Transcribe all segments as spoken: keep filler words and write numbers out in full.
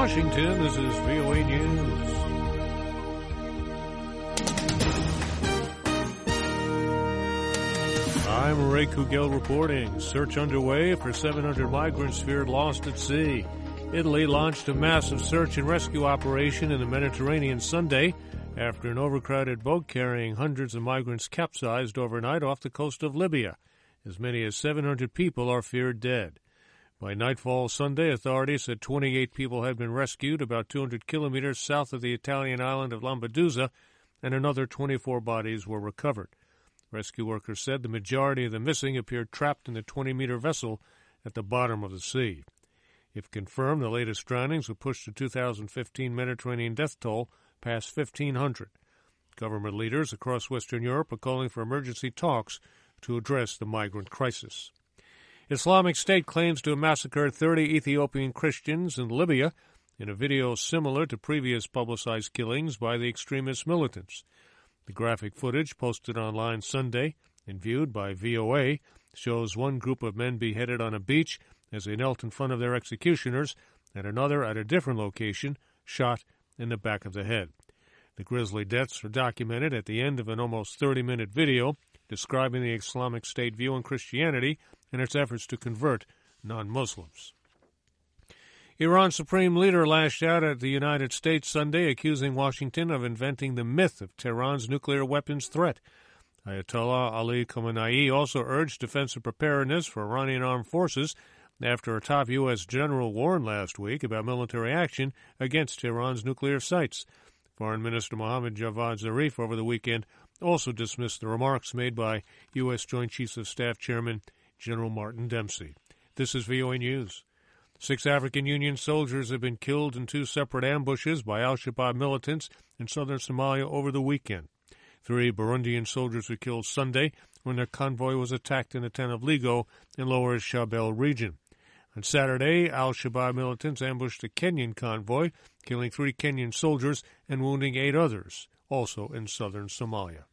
Washington, this is V O A News. I'm Ray Kugel reporting. Search underway for seven hundred migrants feared lost at sea. Italy launched a massive search and rescue operation in the Mediterranean Sunday after an overcrowded boat carrying hundreds of migrants capsized overnight off the coast of Libya. As many as seven hundred people are feared dead. By nightfall Sunday, authorities said twenty-eight people had been rescued about two hundred kilometers south of the Italian island of Lampedusa, and another twenty-four bodies were recovered. Rescue workers said the majority of the missing appeared trapped in the twenty-meter vessel at the bottom of the sea. If confirmed, the latest drownings will push the two thousand fifteen Mediterranean death toll past fifteen hundred. Government leaders across Western Europe are calling for emergency talks to address the migrant crisis. Islamic State claims to have massacred thirty Ethiopian Christians in Libya in a video similar to previous publicized killings by the extremist militants. The graphic footage posted online Sunday and viewed by V O A shows one group of men beheaded on a beach as they knelt in front of their executioners, and another at a different location shot in the back of the head. The grisly deaths are documented at the end of an almost thirty-minute video describing the Islamic State view on Christianity and its efforts to convert non-Muslims. Iran's supreme leader lashed out at the United States Sunday, accusing Washington of inventing the myth of Tehran's nuclear weapons threat. Ayatollah Ali Khamenei also urged defensive preparedness for Iranian armed forces after a top U S general warned last week about military action against Tehran's nuclear sites. Foreign Minister Mohammad Javad Zarif over the weekend also dismissed the remarks made by U S Joint Chiefs of Staff Chairman General Martin Dempsey. This is V O A News. Six African Union soldiers have been killed in two separate ambushes by al-Shabaab militants in southern Somalia over the weekend. Three Burundian soldiers were killed Sunday when their convoy was attacked in the town of Ligo in Lower Shabelle region. On Saturday, al-Shabaab militants ambushed a Kenyan convoy, killing three Kenyan soldiers and wounding eight others, also in southern Somalia.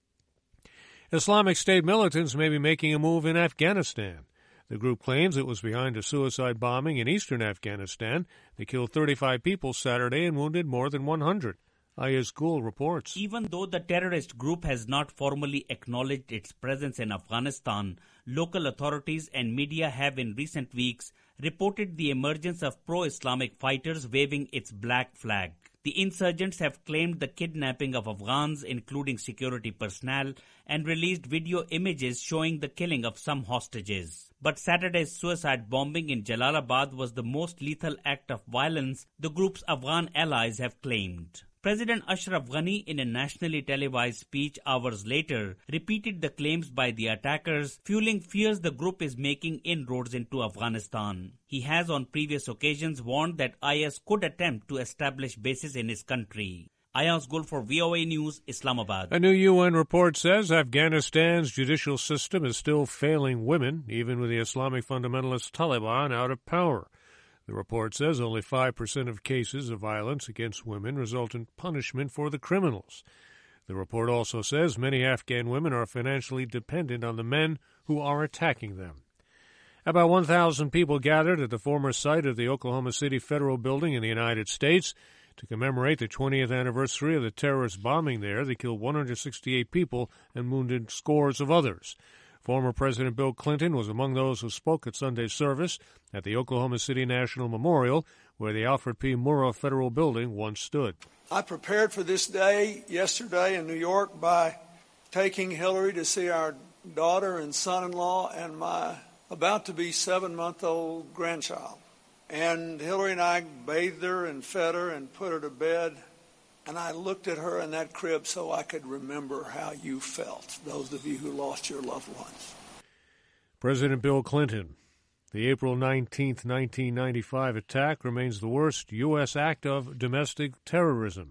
Islamic State militants may be making a move in Afghanistan. The group claims it was behind a suicide bombing in eastern Afghanistan. They killed thirty-five people Saturday and wounded more than one hundred. Ayaz Gul reports. Even though the terrorist group has not formally acknowledged its presence in Afghanistan, local authorities and media have in recent weeks reported the emergence of pro-Islamic fighters waving its black flag. The insurgents have claimed the kidnapping of Afghans, including security personnel, and released video images showing the killing of some hostages. But Saturday's suicide bombing in Jalalabad was the most lethal act of violence the group's Afghan allies have claimed. President Ashraf Ghani, in a nationally televised speech hours later, repeated the claims by the attackers, fueling fears the group is making inroads into Afghanistan. He has on previous occasions warned that I S could attempt to establish bases in his country. Ayaz Gul for V O A News, Islamabad. A new U N report says Afghanistan's judicial system is still failing women, even with the Islamic fundamentalist Taliban out of power. The report says only five percent of cases of violence against women result in punishment for the criminals. The report also says many Afghan women are financially dependent on the men who are attacking them. About one thousand people gathered at the former site of the Oklahoma City Federal Building in the United States to commemorate the twentieth anniversary of the terrorist bombing there. They killed one hundred sixty-eight people and wounded scores of others. Former President Bill Clinton was among those who spoke at Sunday's service at the Oklahoma City National Memorial, where the Alfred P. Murrah Federal Building once stood. I prepared for this day yesterday in New York by taking Hillary to see our daughter and son-in-law and my about-to-be seven-month-old grandchild. And Hillary and I bathed her and fed her and put her to bed. And I looked at her in that crib so I could remember how you felt, those of you who lost your loved ones. President Bill Clinton. The April nineteenth, nineteen ninety-five attack remains the worst U S act of domestic terrorism.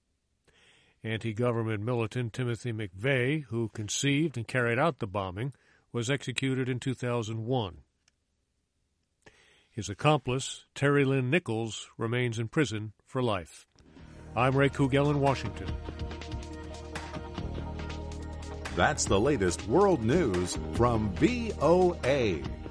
Anti-government militant Timothy McVeigh, who conceived and carried out the bombing, was executed in two thousand one. His accomplice, Terry Lynn Nichols, remains in prison for life. I'm Ray Kugel in Washington. That's the latest world news from V O A.